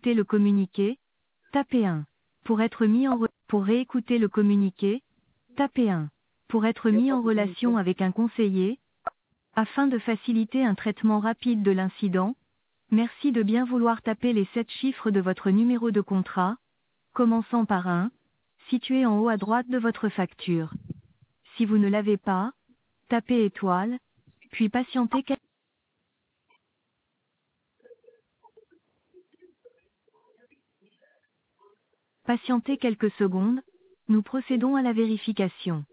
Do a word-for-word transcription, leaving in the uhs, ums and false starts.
réécouter le communiqué, tapez un. Pour être mis en re- pour réécouter le communiqué, tapez un. Pour être Il n'y a mis pas en de relation communiqué. avec un conseiller, afin de faciliter un traitement rapide de l'incident, merci de bien vouloir taper les sept chiffres de votre numéro de contrat, commençant par un, situé en haut à droite de votre facture. Si vous ne l'avez pas, tapez étoile, puis patientez quelques Patientez quelques secondes, nous procédons à la vérification.